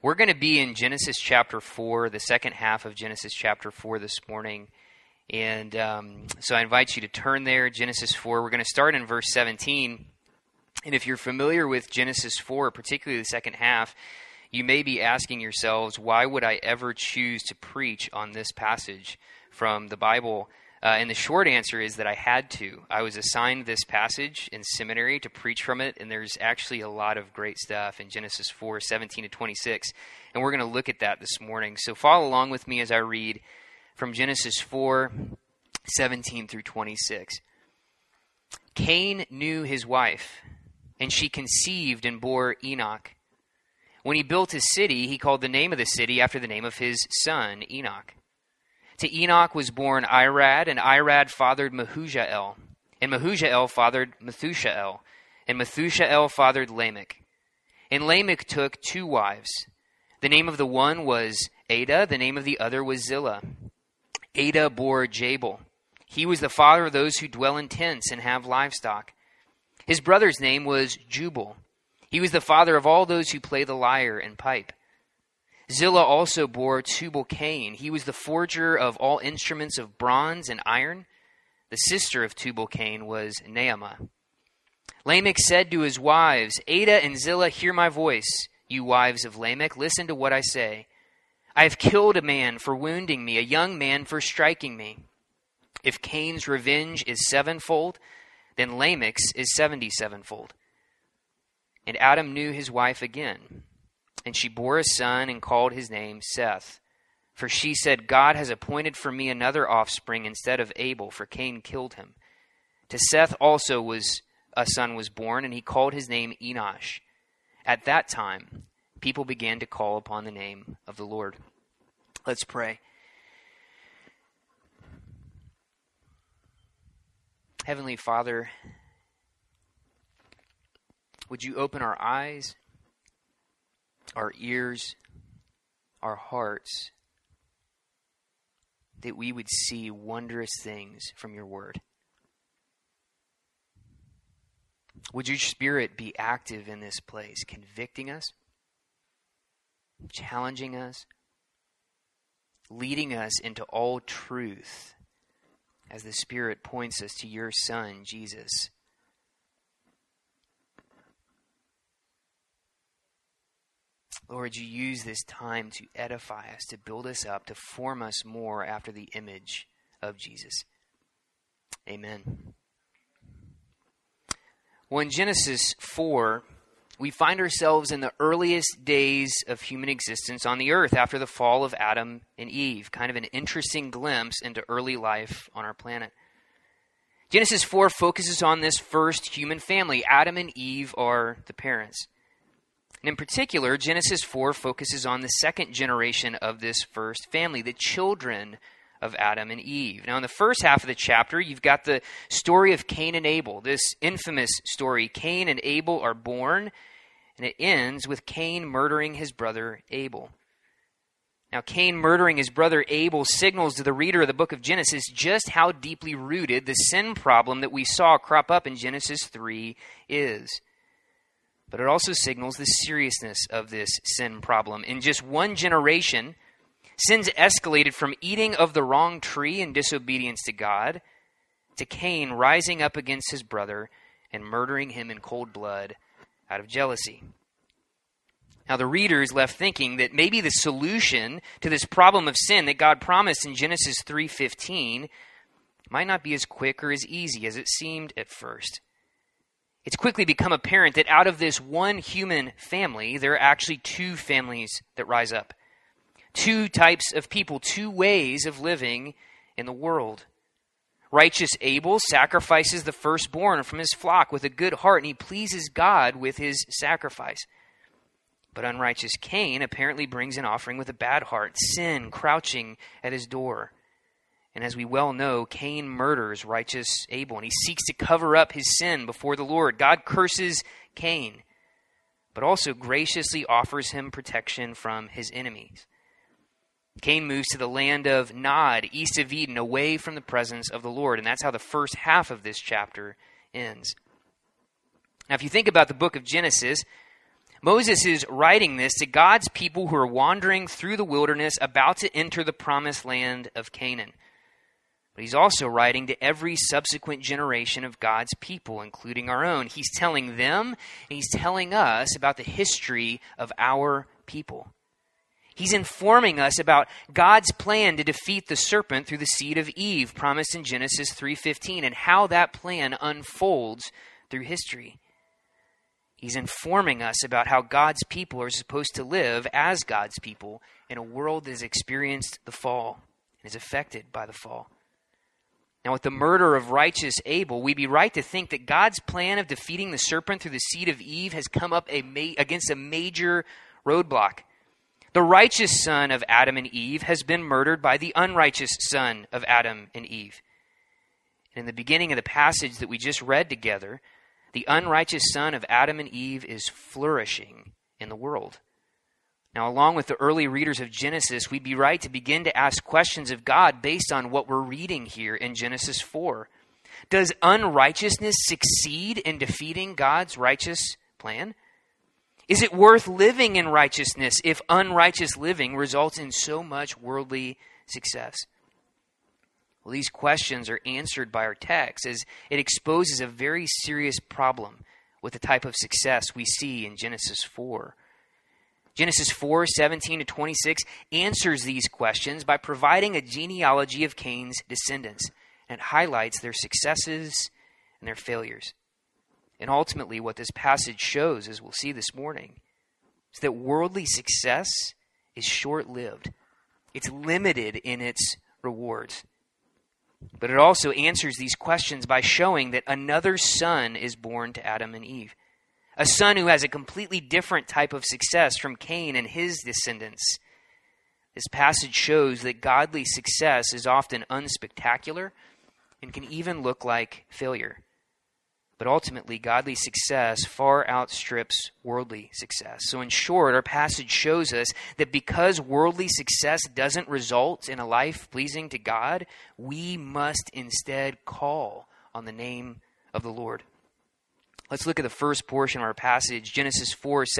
We're going to be in Genesis chapter 4, the second half of Genesis chapter 4 this morning. And so I invite you to turn there, Genesis 4. We're going to start in verse 17. And if you're familiar with Genesis 4, particularly the second half, you may be asking yourselves, why would I ever choose to preach on this passage from the Bible? And the short answer is that I had to. I was assigned this passage in seminary to preach from it, and there's actually a lot of great stuff in Genesis 4, 17 to 26. And we're going to look at that this morning. So follow along with me as I read from Genesis 4, 17 through 26. Cain knew his wife, and she conceived and bore Enoch. When he built his city, he called the name of the city after the name of his son, Enoch. To Enoch was born Irad, and Irad fathered Mehujael, and Mehujael fathered Methushael, and Methushael fathered Lamech. And Lamech took two wives. The name of the one was Adah, the name of the other was Zillah. Adah bore Jabal. He was the father of those who dwell in tents and have livestock. His brother's name was Jubal. He was the father of all those who play the lyre and pipe. Zillah also bore Tubal-Cain. He was the forger of all instruments of bronze and iron. The sister of Tubal-Cain was Naamah. Lamech said to his wives, Adah and Zillah, hear my voice, you wives of Lamech. Listen to what I say. I have killed a man for wounding me, a young man for striking me. If Cain's revenge is sevenfold, then Lamech's is 77-fold. And Adam knew his wife again. And she bore a son and called his name Seth. For she said, God has appointed for me another offspring instead of Abel, for Cain killed him. To Seth also a son was born, and he called his name Enosh. At that time, people began to call upon the name of the Lord. Let's pray. Heavenly Father, would you open our eyes, our ears, our hearts, that we would see wondrous things from your word. Would your Spirit be active in this place, convicting us, challenging us, leading us into all truth as the Spirit points us to your Son, Jesus. Lord, you use this time to edify us, to build us up, to form us more after the image of Jesus. Amen. Well, in Genesis 4, we find ourselves in the earliest days of human existence on the earth after the fall of Adam and Eve. Kind of an interesting glimpse into early life on our planet. Genesis 4 focuses on this first human family. Adam and Eve are the parents. And in particular, Genesis 4 focuses on the second generation of this first family, the children of Adam and Eve. Now, in the first half of the chapter, you've got the story of Cain and Abel, this infamous story. Cain and Abel are born, and it ends with Cain murdering his brother Abel. Now, Cain murdering his brother Abel signals to the reader of the book of Genesis just how deeply rooted the sin problem that we saw crop up in Genesis 3 is. But it also signals the seriousness of this sin problem. In just one generation, sins escalated from eating of the wrong tree in disobedience to God to Cain rising up against his brother and murdering him in cold blood out of jealousy. Now, the reader is left thinking that maybe the solution to this problem of sin that God promised in Genesis 3:15 might not be as quick or as easy as it seemed at first. It's quickly become apparent that out of this one human family, there are actually two families that rise up. Two types of people, two ways of living in the world. Righteous Abel sacrifices the firstborn from his flock with a good heart, and he pleases God with his sacrifice. But unrighteous Cain apparently brings an offering with a bad heart, sin crouching at his door. And as we well know, Cain murders righteous Abel, and he seeks to cover up his sin before the Lord. God curses Cain, but also graciously offers him protection from his enemies. Cain moves to the land of Nod, east of Eden, away from the presence of the Lord. And that's how the first half of this chapter ends. Now, if you think about the book of Genesis, Moses is writing this to God's people who are wandering through the wilderness, about to enter the promised land of Canaan. But he's also writing to every subsequent generation of God's people, including our own. He's telling them, and he's telling us about the history of our people. He's informing us about God's plan to defeat the serpent through the seed of Eve, promised in Genesis 3:15, and how that plan unfolds through history. He's informing us about how God's people are supposed to live as God's people in a world that has experienced the fall and is affected by the fall. Now, with the murder of righteous Abel, we'd be right to think that God's plan of defeating the serpent through the seed of Eve has come up against a major roadblock. The righteous son of Adam and Eve has been murdered by the unrighteous son of Adam and Eve. And in the beginning of the passage that we just read together, the unrighteous son of Adam and Eve is flourishing in the world. Now, along with the early readers of Genesis, we'd be right to begin to ask questions of God based on what we're reading here in Genesis 4. Does unrighteousness succeed in defeating God's righteous plan? Is it worth living in righteousness if unrighteous living results in so much worldly success? Well, these questions are answered by our text as it exposes a very serious problem with the type of success we see in Genesis 4. Genesis 4:17-26 answers these questions by providing a genealogy of Cain's descendants, and it highlights their successes and their failures. And ultimately, what this passage shows, as we'll see this morning, is that worldly success is short-lived. It's limited in its rewards. But it also answers these questions by showing that another son is born to Adam and Eve. A son who has a completely different type of success from Cain and his descendants. This passage shows that godly success is often unspectacular and can even look like failure. But ultimately, godly success far outstrips worldly success. So in short, our passage shows us that because worldly success doesn't result in a life pleasing to God, we must instead call on the name of the Lord. Let's look at the first portion of our passage, Genesis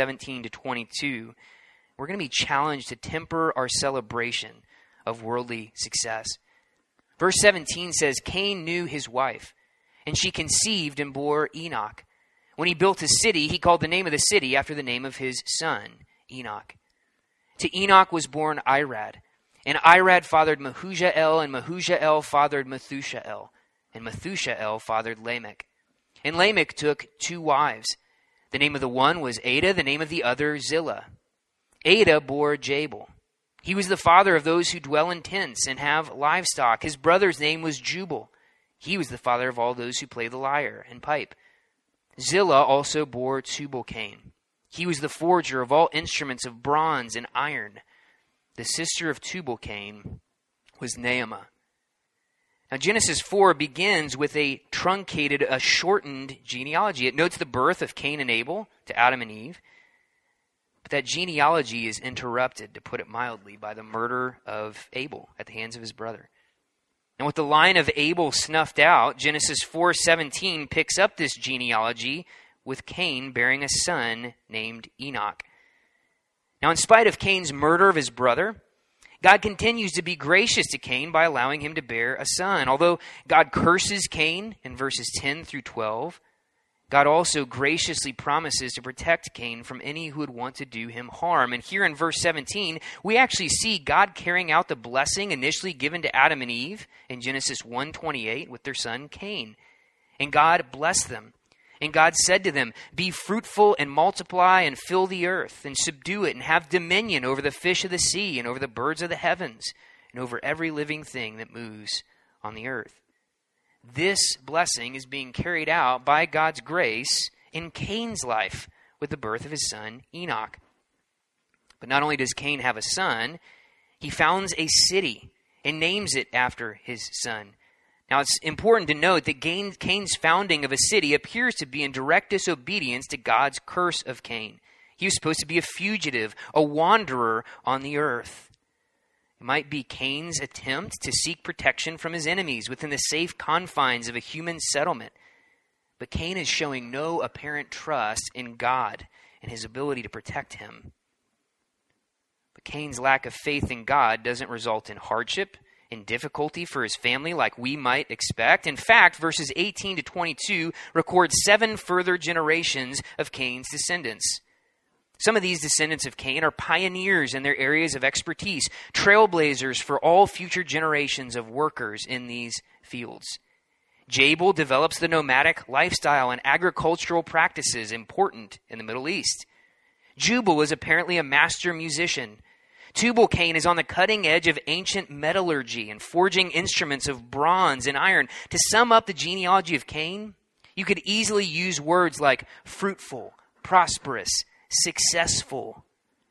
4:17-22. We're going to be challenged to temper our celebration of worldly success. Verse 17 says, Cain knew his wife, and she conceived and bore Enoch. When he built his city, he called the name of the city after the name of his son, Enoch. To Enoch was born Irad, and Irad fathered Mehujael, and Mehujael fathered Methushael, and Methushael fathered Lamech. And Lamech took 2 wives. The name of the one was Ada, the name of the other Zillah. Ada bore Jabal. He was the father of those who dwell in tents and have livestock. His brother's name was Jubal. He was the father of all those who play the lyre and pipe. Zillah also bore Tubal-Cain. He was the forger of all instruments of bronze and iron. The sister of Tubal-Cain was Naamah. Now, Genesis 4 begins with a shortened genealogy. It notes the birth of Cain and Abel to Adam and Eve. But that genealogy is interrupted, to put it mildly, by the murder of Abel at the hands of his brother. And with the line of Abel snuffed out, Genesis 4:17 picks up this genealogy with Cain bearing a son named Enoch. Now, in spite of Cain's murder of his brother, God continues to be gracious to Cain by allowing him to bear a son. Although God curses Cain in verses 10-12, God also graciously promises to protect Cain from any who would want to do him harm. And here in verse 17, we actually see God carrying out the blessing initially given to Adam and Eve in Genesis 1:28 with their son Cain. And God blessed them. And God said to them, "Be fruitful and multiply and fill the earth and subdue it and have dominion over the fish of the sea and over the birds of the heavens and over every living thing that moves on the earth." This blessing is being carried out by God's grace in Cain's life with the birth of his son Enoch. But not only does Cain have a son, he founds a city and names it after his son. Now, it's important to note that Cain's founding of a city appears to be in direct disobedience to God's curse of Cain. He was supposed to be a fugitive, a wanderer on the earth. It might be Cain's attempt to seek protection from his enemies within the safe confines of a human settlement. But Cain is showing no apparent trust in God and his ability to protect him. But Cain's lack of faith in God doesn't result in hardship and difficulty for his family like we might expect. In fact, verses 18 to 22 record 7 further generations of Cain's descendants. Some of these descendants of Cain are pioneers in their areas of expertise, trailblazers for all future generations of workers in these fields. Jabal develops the nomadic lifestyle and agricultural practices important in the Middle East. Jubal is apparently a master musician. Tubal-Cain is on the cutting edge of ancient metallurgy and forging instruments of bronze and iron. To sum up the genealogy of Cain, you could easily use words like fruitful, prosperous, successful.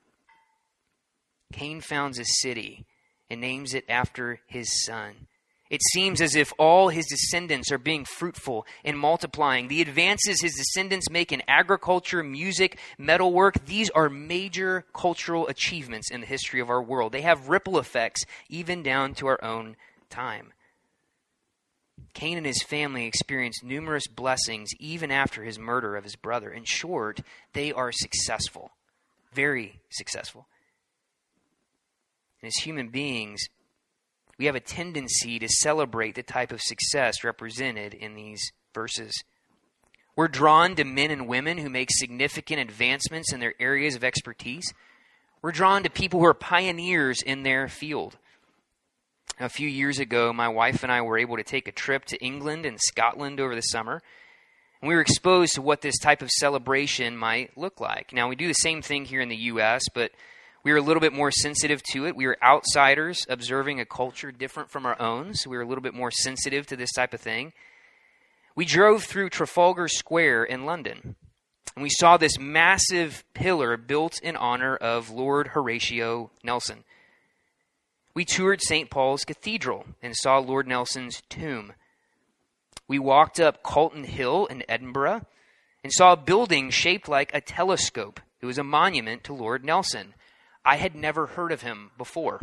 Cain founds a city and names it after his son. It seems as if all his descendants are being fruitful and multiplying. The advances his descendants make in agriculture, music, metalwork, these are major cultural achievements in the history of our world. They have ripple effects even down to our own time. Cain and his family experienced numerous blessings even after his murder of his brother. In short, they are successful, very successful. And as human beings, we have a tendency to celebrate the type of success represented in these verses. We're drawn to men and women who make significant advancements in their areas of expertise. We're drawn to people who are pioneers in their field. A few years ago, my wife and I were able to take a trip to England and Scotland over the summer, and we were exposed to what this type of celebration might look like. Now, we do the same thing here in the U.S., but we were a little bit more sensitive to it. We were outsiders observing a culture different from our own, so we were a little bit more sensitive to this type of thing. We drove through Trafalgar Square in London, and we saw this massive pillar built in honor of Lord Horatio Nelson. We toured St. Paul's Cathedral and saw Lord Nelson's tomb. We walked up Calton Hill in Edinburgh and saw a building shaped like a telescope. It was a monument to Lord Nelson. I had never heard of him before.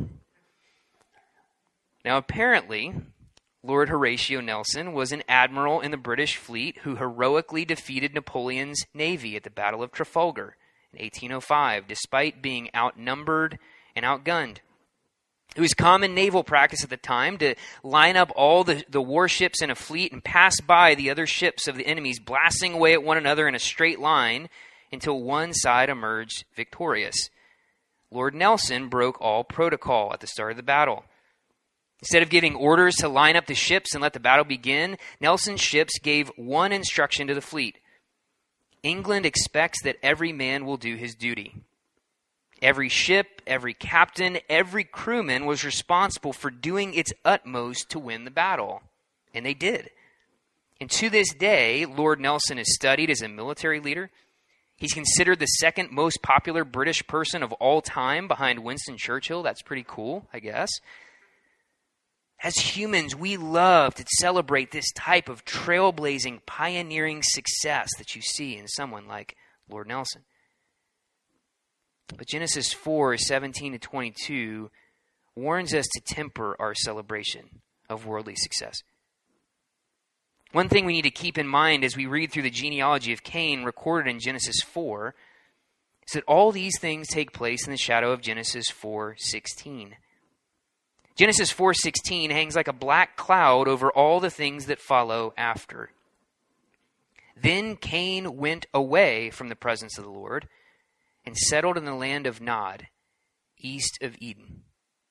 Now, apparently, Lord Horatio Nelson was an admiral in the British fleet who heroically defeated Napoleon's navy at the Battle of Trafalgar in 1805, despite being outnumbered and outgunned. It was common naval practice at the time to line up all the warships in a fleet and pass by the other ships of the enemies, blasting away at one another in a straight line until one side emerged victorious. Lord Nelson broke all protocol at the start of the battle. Instead of giving orders to line up the ships and let the battle begin, Nelson's ships gave one instruction to the fleet. England expects that every man will do his duty. Every ship, every captain, every crewman was responsible for doing its utmost to win the battle. And they did. And to this day, Lord Nelson is studied as a military leader. He's considered the second most popular British person of all time behind Winston Churchill. That's pretty cool, I guess. As humans, we love to celebrate this type of trailblazing, pioneering success that you see in someone like Lord Nelson. But Genesis 4:17 to 22 warns us to temper our celebration of worldly success. One thing we need to keep in mind as we read through the genealogy of Cain recorded in Genesis 4 is that all these things take place in the shadow of Genesis 4:16. Genesis 4:16 hangs like a black cloud over all the things that follow after. Then Cain went away from the presence of the Lord and settled in the land of Nod, east of Eden.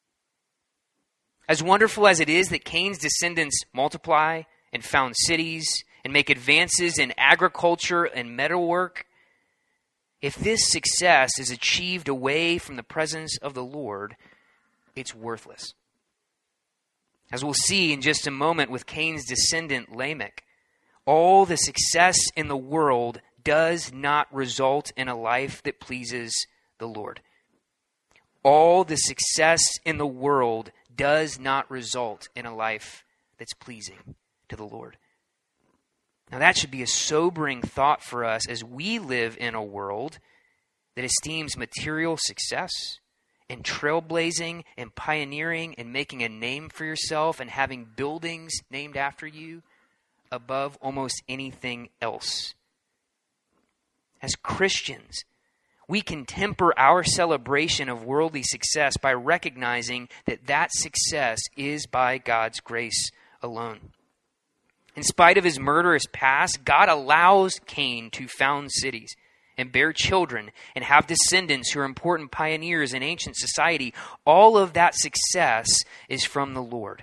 As wonderful as it is that Cain's descendants multiply and found cities and make advances in agriculture and metalwork, if this success is achieved away from the presence of the Lord, it's worthless. As we'll see in just a moment with Cain's descendant Lamech, all the success in the world does not result in a life that pleases the Lord. All the success in the world does not result in a life that's pleasing to the Lord. Now that should be a sobering thought for us as we live in a world that esteems material success and trailblazing and pioneering and making a name for yourself and having buildings named after you above almost anything else. As Christians, we can temper our celebration of worldly success by recognizing that that success is by God's grace alone. In spite of his murderous past, God allows Cain to found cities and bear children and have descendants who are important pioneers in ancient society. All of that success is from the Lord.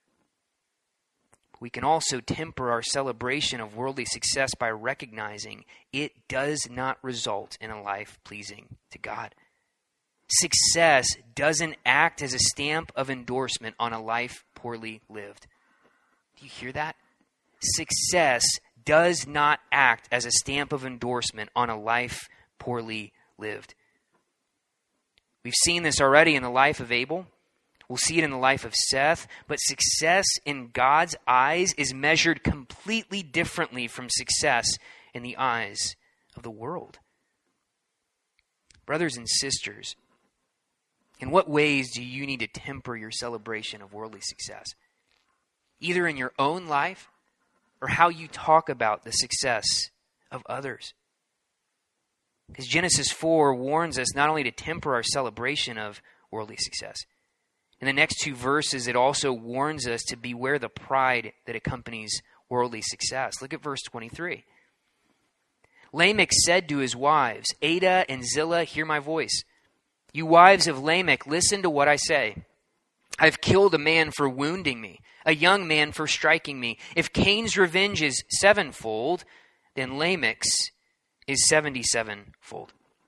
We can also temper our celebration of worldly success by recognizing it does not result in a life pleasing to God. Success doesn't act as a stamp of endorsement on a life poorly lived. Do you hear that? Success does not act as a stamp of endorsement on a life poorly lived. We've seen this already in the life of Abel. We'll see it in the life of Seth. But success in God's eyes is measured completely differently from success in the eyes of the world. Brothers and sisters, in what ways do you need to temper your celebration of worldly success? Either in your own life or how you talk about the success of others. Because Genesis 4 warns us not only to temper our celebration of worldly success. In the next two verses, it also warns us to beware the pride that accompanies worldly success. Look at verse 23. Lamech said to his wives, Adah and Zillah, hear my voice. You wives of Lamech, listen to what I say. I've killed a man for wounding me, a young man for striking me. If Cain's revenge is sevenfold, then Lamech's is 77-fold.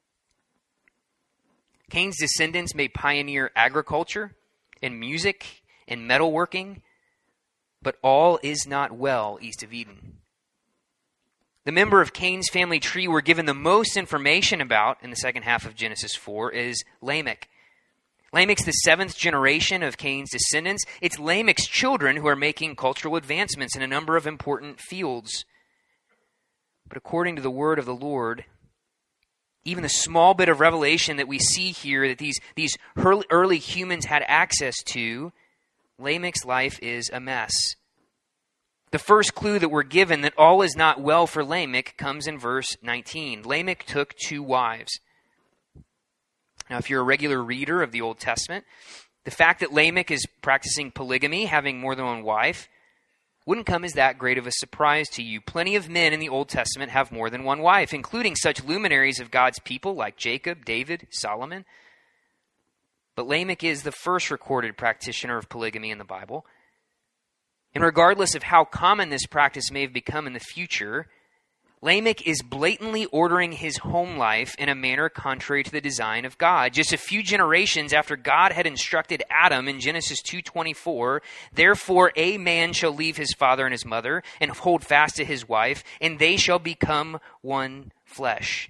Cain's descendants may pioneer agriculture and music and metalworking, but all is not well east of Eden. The member of Cain's family tree we're given the most information about in the second half of Genesis 4 is Lamech. Lamech's the seventh generation of Cain's descendants. It's Lamech's children who are making cultural advancements in a number of important fields. But according to the word of the Lord, even the small bit of revelation that we see here that these early humans had access to, Lamech's life is a mess. The first clue that we're given that all is not well for Lamech comes in verse 19. Lamech took 2 wives. Now, if you're a regular reader of the Old Testament, the fact that Lamech is practicing polygamy, having more than one wife, wouldn't come as that great of a surprise to you. Plenty of men in the Old Testament have more than one wife, including such luminaries of God's people like Jacob, David, Solomon. But Lamech is the first recorded practitioner of polygamy in the Bible. And regardless of how common this practice may have become in the future, Lamech is blatantly ordering his home life in a manner contrary to the design of God. Just a few generations after God had instructed Adam in Genesis 2:24, therefore a man shall leave his father and his mother and hold fast to his wife, and they shall become one flesh.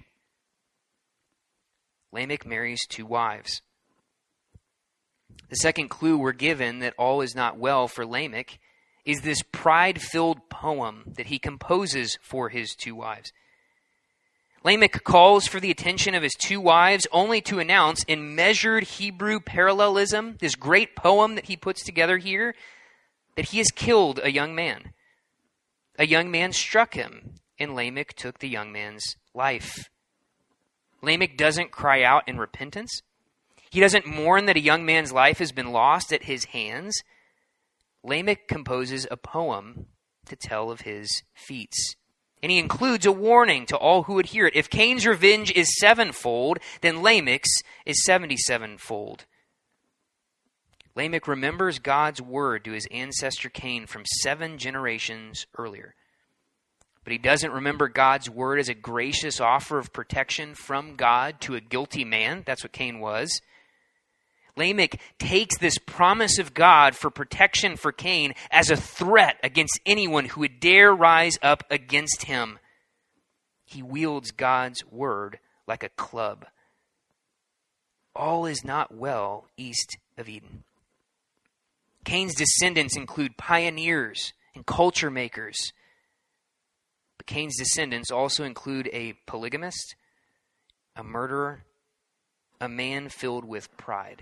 Lamech marries 2 wives. The second clue we're given that all is not well for Lamech is this pride-filled poem that he composes for his 2 wives. Lamech calls for the attention of his 2 wives only to announce in measured Hebrew parallelism, this great poem that he puts together here, that he has killed a young man. A young man struck him, and Lamech took the young man's life. Lamech doesn't cry out in repentance. He doesn't mourn that a young man's life has been lost at his hands. Lamech composes a poem to tell of his feats. And he includes a warning to all who would hear it. If Cain's revenge is 7-fold, then Lamech's is 77-fold. Lamech remembers God's word to his ancestor Cain from 7 generations earlier. But he doesn't remember God's word as a gracious offer of protection from God to a guilty man. That's what Cain was. Lamech takes this promise of God for protection for Cain as a threat against anyone who would dare rise up against him. He wields God's word like a club. All is not well east of Eden. Cain's descendants include pioneers and culture makers. But Cain's descendants also include a polygamist, a murderer, a man filled with pride.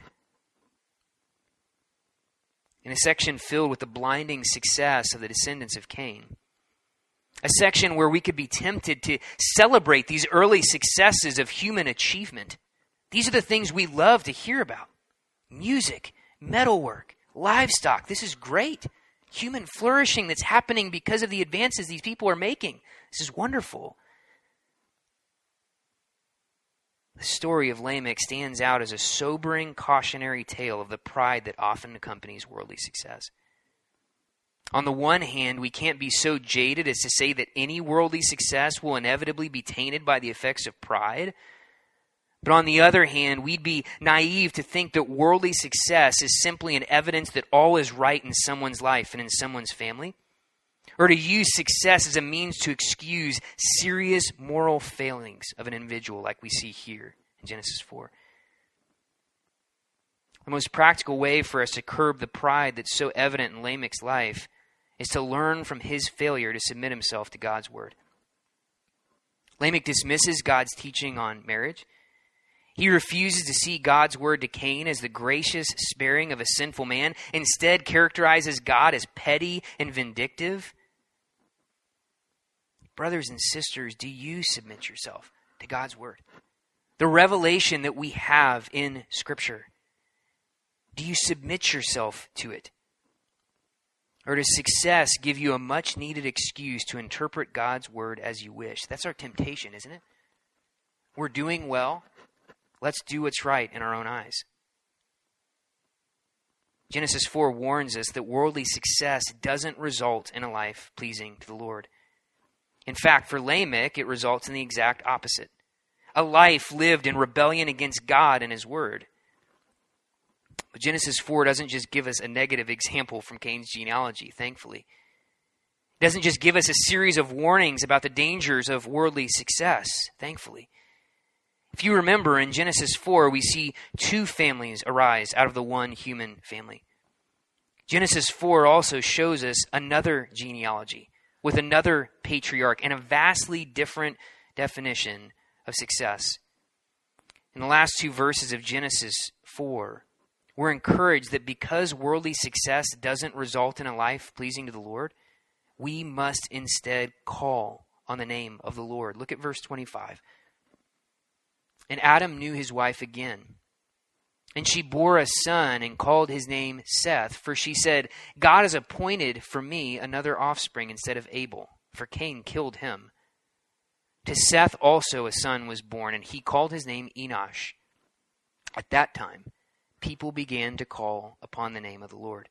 In a section filled with the blinding success of the descendants of Cain, A section where we could be tempted to celebrate these early successes of human achievement. These are the things we love to hear about. Music, metalwork, livestock. This is great. Human flourishing that's happening because of the advances these people are making. This is wonderful. The story of Lamech stands out as a sobering, cautionary tale of the pride that often accompanies worldly success. On the one hand, we can't be so jaded as to say that any worldly success will inevitably be tainted by the effects of pride. But on the other hand, we'd be naive to think that worldly success is simply an evidence that all is right in someone's life and in someone's family, or to use success as a means to excuse serious moral failings of an individual like we see here in Genesis 4. The most practical way for us to curb the pride that's so evident in Lamech's life is to learn from his failure to submit himself to God's word. Lamech dismisses God's teaching on marriage. He refuses to see God's word to Cain as the gracious sparing of a sinful man, instead characterizes God as petty and vindictive. Brothers and sisters, do you submit yourself to God's word? The revelation that we have in Scripture. Do you submit yourself to it? Or does success give you a much-needed excuse to interpret God's word as you wish? That's our temptation, isn't it? We're doing well. Let's do what's right in our own eyes. Genesis 4 warns us that worldly success doesn't result in a life pleasing to the Lord. In fact, for Lamech, it results in the exact opposite. A life lived in rebellion against God and his word. But Genesis 4 doesn't just give us a negative example from Cain's genealogy, thankfully. It doesn't just give us a series of warnings about the dangers of worldly success, thankfully. If you remember, in Genesis 4, we see two families arise out of the one human family. Genesis 4 also shows us another genealogy with another patriarch and a vastly different definition of success. In the last two verses of Genesis 4, we're encouraged that because worldly success doesn't result in a life pleasing to the Lord, we must instead call on the name of the Lord. Look at verse 25. And Adam knew his wife again, and she bore a son and called his name Seth, for she said, God has appointed for me another offspring instead of Abel, for Cain killed him. To Seth also a son was born, and he called his name Enosh. At that time, people began to call upon the name of the Lord.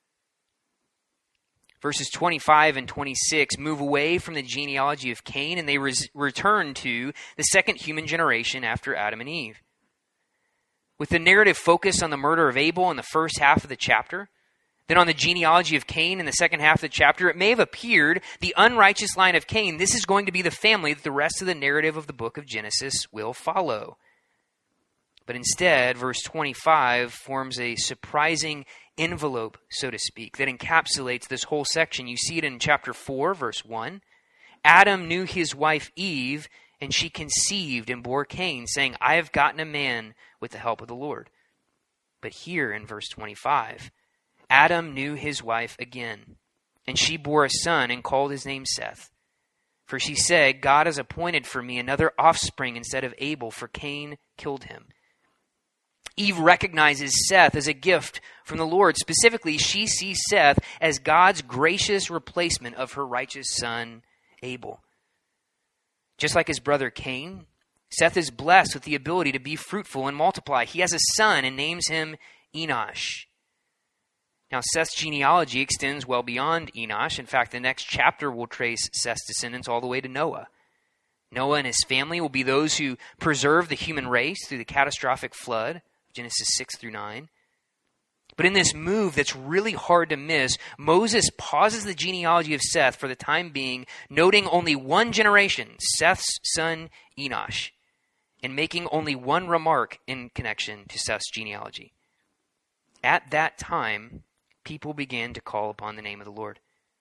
Verses 25 and 26 move away from the genealogy of Cain, and they return to the second human generation after Adam and Eve. With the narrative focused on the murder of Abel in the first half of the chapter, then on the genealogy of Cain in the second half of the chapter, it may have appeared the unrighteous line of Cain, this is going to be the family that the rest of the narrative of the book of Genesis will follow. But instead, verse 25 forms a surprising envelope, so to speak, that encapsulates this whole section. You see it in chapter 4, verse 1. Adam knew his wife Eve, and she conceived and bore Cain, saying, I have gotten a man with the help of the Lord. But here in verse 25, Adam knew his wife again, and she bore a son and called his name Seth. For she said, God has appointed for me another offspring instead of Abel, for Cain killed him. Eve recognizes Seth as a gift from the Lord. Specifically, she sees Seth as God's gracious replacement of her righteous son, Abel. Just like his brother Cain, Seth is blessed with the ability to be fruitful and multiply. He has a son and names him Enosh. Now, Seth's genealogy extends well beyond Enosh. In fact, the next chapter will trace Seth's descendants all the way to Noah. Noah and his family will be those who preserve the human race through the catastrophic flood, Genesis 6 through 9. But in this move that's really hard to miss, Moses pauses the genealogy of Seth for the time being, noting only one generation, Seth's son Enosh, and making only one remark in connection to Seth's genealogy. At that time, people began to call upon the name of the Lord.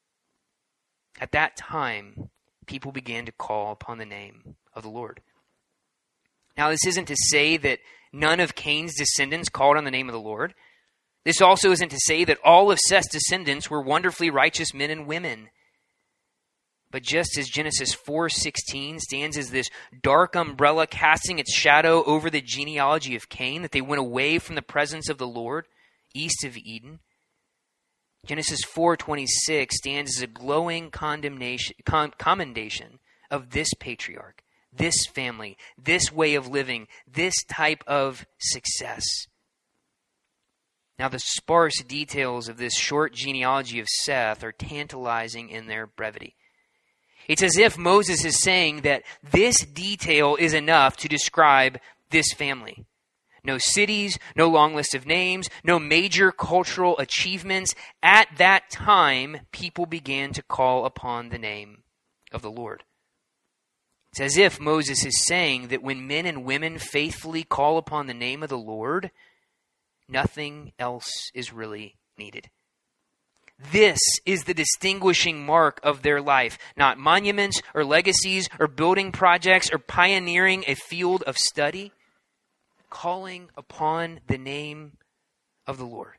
At that time, people began to call upon the name of the Lord. Now, this isn't to say that none of Cain's descendants called on the name of the Lord. This also isn't to say that all of Seth's descendants were wonderfully righteous men and women. But just as Genesis 4:16 stands as this dark umbrella casting its shadow over the genealogy of Cain, that they went away from the presence of the Lord east of Eden, Genesis 4:26 stands as a glowing commendation of this patriarch, this family, this way of living, this type of success. Now, the sparse details of this short genealogy of Seth are tantalizing in their brevity. It's as if Moses is saying that this detail is enough to describe this family. No cities, no long list of names, no major cultural achievements. At that time, people began to call upon the name of the Lord. It's as if Moses is saying that when men and women faithfully call upon the name of the Lord, nothing else is really needed. This is the distinguishing mark of their life, not monuments or legacies or building projects or pioneering a field of study. Calling upon the name of the Lord.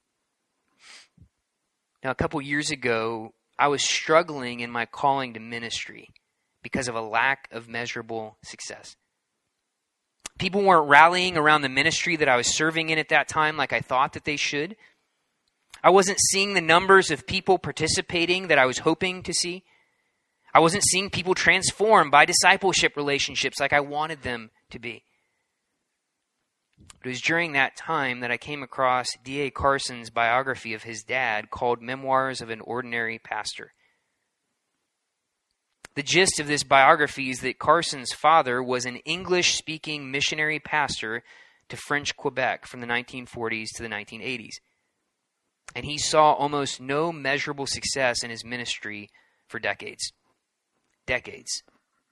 Now, a couple years ago, I was struggling in my calling to ministry because of a lack of measurable success. People weren't rallying around the ministry that I was serving in at that time like I thought that they should. I wasn't seeing the numbers of people participating that I was hoping to see. I wasn't seeing people transformed by discipleship relationships like I wanted them to be. It was during that time that I came across D.A. Carson's biography of his dad called Memoirs of an Ordinary Pastor. The gist of this biography is that Carson's father was an English-speaking missionary pastor to French Quebec from the 1940s to the 1980s. And he saw almost no measurable success in his ministry for decades. Decades.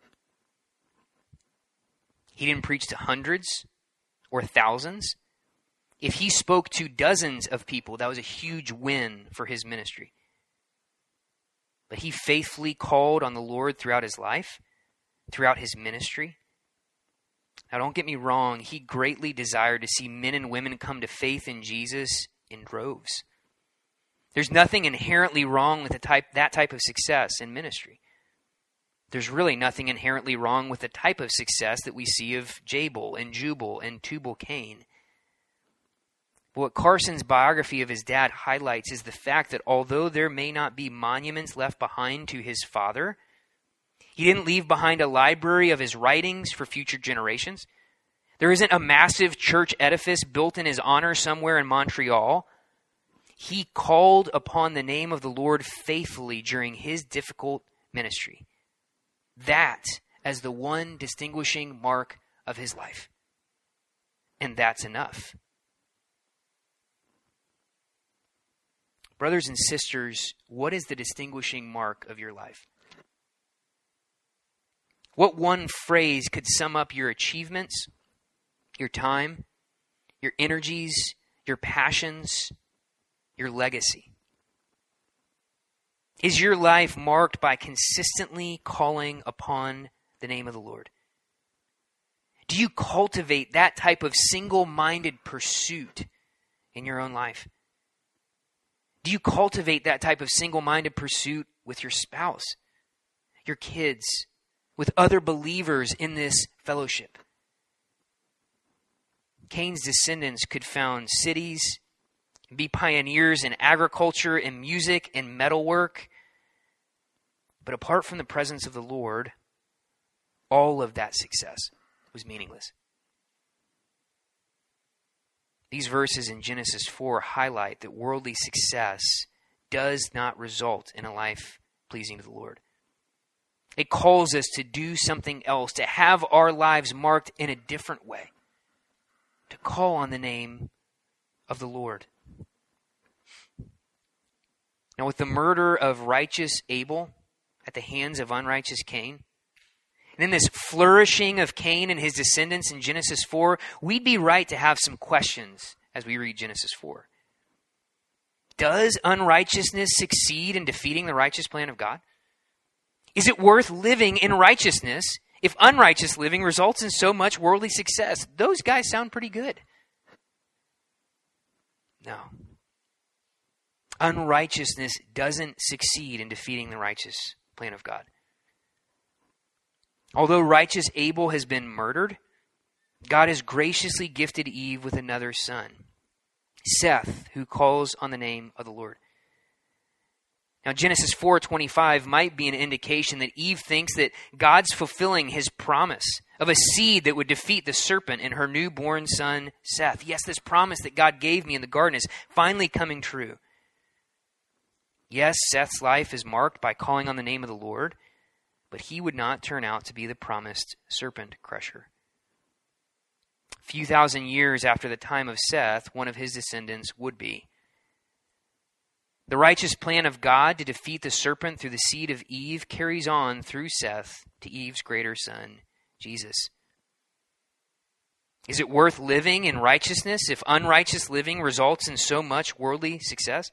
He didn't preach to hundreds or thousands. If he spoke to dozens of people, that was a huge win for his ministry. But he faithfully called on the Lord throughout his life, throughout his ministry. Now, don't get me wrong, he greatly desired to see men and women come to faith in Jesus in droves. There's nothing inherently wrong with that type of success in ministry. There's really nothing inherently wrong with the type of success that we see of Jabal and Jubal and Tubal-Cain. But what Carson's biography of his dad highlights is the fact that although there may not be monuments left behind to his father, he didn't leave behind a library of his writings for future generations. There isn't a massive church edifice built in his honor somewhere in Montreal. He called upon the name of the Lord faithfully during his difficult ministry. That as the one distinguishing mark of his life. And that's enough. Brothers and sisters, what is the distinguishing mark of your life? What one phrase could sum up your achievements, your time, your energies, your passions, your legacy? Is your life marked by consistently calling upon the name of the Lord? Do you cultivate that type of single-minded pursuit in your own life? Do you cultivate that type of single-minded pursuit with your spouse, your kids, with other believers in this fellowship? Cain's descendants could found cities, be pioneers in agriculture and music and metalwork. But apart from the presence of the Lord, all of that success was meaningless. These verses in Genesis 4 highlight that worldly success does not result in a life pleasing to the Lord. It calls us to do something else, to have our lives marked in a different way, to call on the name of the Lord. Now, with the murder of righteous Abel at the hands of unrighteous Cain, and in this flourishing of Cain and his descendants in Genesis 4, we'd be right to have some questions as we read Genesis 4. Does unrighteousness succeed in defeating the righteous plan of God? Is it worth living in righteousness if unrighteous living results in so much worldly success? Those guys sound pretty good. No. Unrighteousness doesn't succeed in defeating the righteous plan of God. Although righteous Abel has been murdered, God has graciously gifted Eve with another son, Seth, who calls on the name of the Lord. Now, Genesis 4:25 might be an indication that Eve thinks that God's fulfilling his promise of a seed that would defeat the serpent in her newborn son, Seth. Yes, this promise that God gave me in the garden is finally coming true. Yes, Seth's life is marked by calling on the name of the Lord, but he would not turn out to be the promised serpent crusher. A few thousand years after the time of Seth, one of his descendants would be. The righteous plan of God to defeat the serpent through the seed of Eve carries on through Seth to Eve's greater son, Jesus. Is it worth living in righteousness if unrighteous living results in so much worldly success?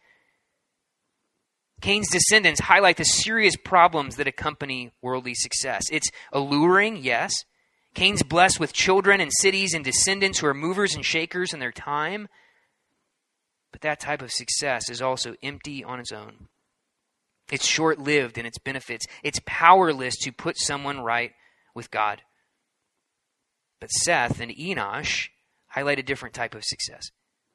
Cain's descendants highlight the serious problems that accompany worldly success. It's alluring, yes. Cain's blessed with children and cities and descendants who are movers and shakers in their time. But that type of success is also empty on its own. It's short-lived in its benefits. It's powerless to put someone right with God. But Seth and Enosh highlight a different type of success.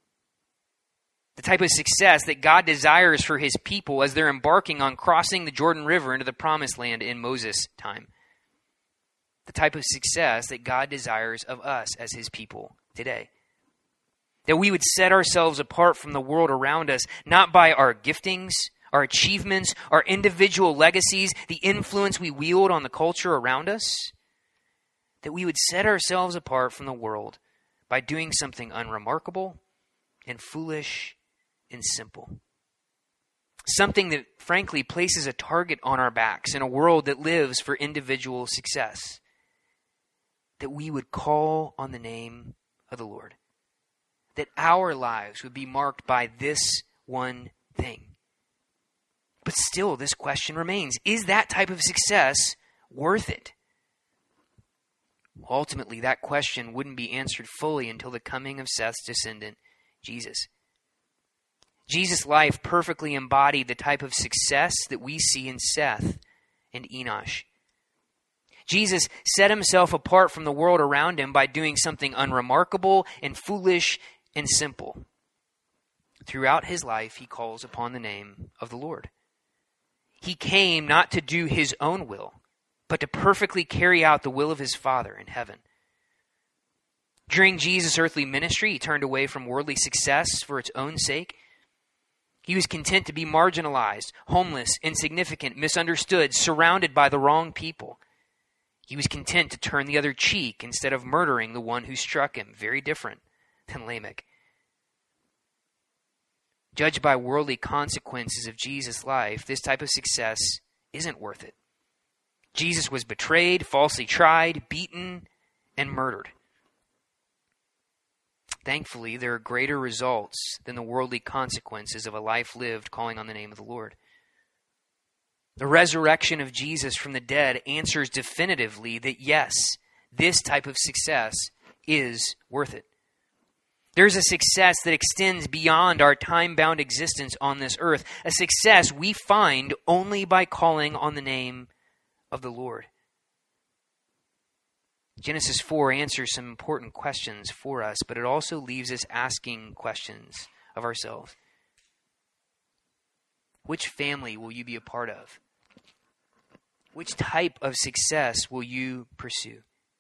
The type of success that God desires for his people as they're embarking on crossing the Jordan River into the promised land in Moses' time. The type of success that God desires of us as his people today. That we would set ourselves apart from the world around us, not by our giftings, our achievements, our individual legacies, the influence we wield on the culture around us. That we would set ourselves apart from the world by doing something unremarkable and foolish and simple. Something that, frankly, places a target on our backs in a world that lives for individual success. That we would call on the name of the Lord. That our lives would be marked by this one thing. But still, this question remains. Is that type of success worth it? Ultimately, that question wouldn't be answered fully until the coming of Seth's descendant, Jesus. Jesus' life perfectly embodied the type of success that we see in Seth and Enosh. Jesus set himself apart from the world around him by doing something unremarkable and foolish and simple. Throughout his life, he calls upon the name of the Lord. He came not to do his own will, but to perfectly carry out the will of his Father in heaven. During Jesus' earthly ministry, he turned away from worldly success for its own sake. He was content to be marginalized, homeless, insignificant, misunderstood, surrounded by the wrong people. He was content to turn the other cheek instead of murdering the one who struck him, very different than Lamech. Judged by worldly consequences of Jesus' life, this type of success isn't worth it. Jesus was betrayed, falsely tried, beaten, and murdered. Thankfully, there are greater results than the worldly consequences of a life lived calling on the name of the Lord. The resurrection of Jesus from the dead answers definitively that yes, this type of success is worth it. There's a success that extends beyond our time-bound existence on this earth, a success we find only by calling on the name of the Lord. Genesis 4 answers some important questions for us, but it also leaves us asking questions of ourselves. Which family will you be a part of? Which type of success will you pursue?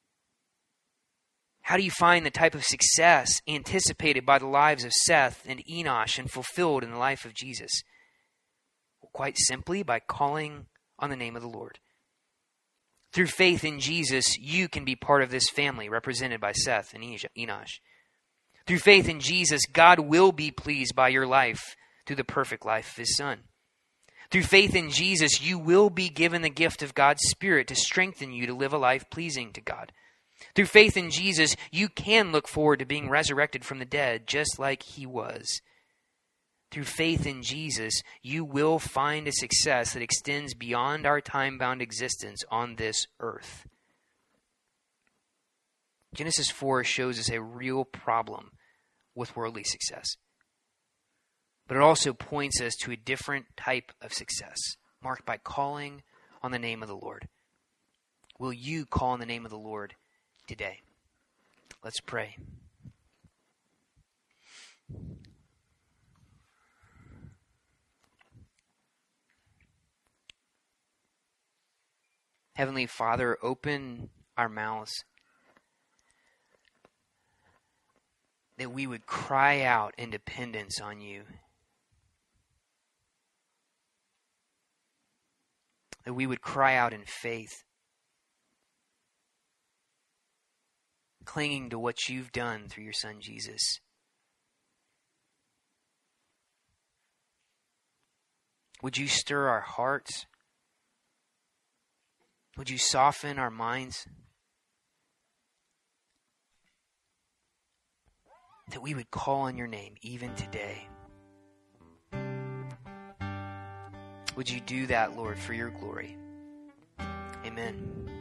How do you find the type of success anticipated by the lives of Seth and Enosh and fulfilled in the life of Jesus? Well, quite simply, by calling on the name of the Lord. Through faith in Jesus, you can be part of this family represented by Seth and Enosh. Through faith in Jesus, God will be pleased by your life through the perfect life of his Son. Through faith in Jesus, you will be given the gift of God's Spirit to strengthen you to live a life pleasing to God. Through faith in Jesus, you can look forward to being resurrected from the dead just like he was. Through faith in Jesus, you will find a success that extends beyond our time-bound existence on this earth. Genesis 4 shows us a real problem with worldly success. But it also points us to a different type of success, marked by calling on the name of the Lord? Will you call on the name of the Lord today? Let's pray. Heavenly Father, open our mouths that we would cry out in dependence on you. That we would cry out in faith, clinging to what you've done through your Son Jesus. Would you stir our hearts? Would you soften our minds? That we would call on your name even today. Would you do that, Lord, for your glory? Amen.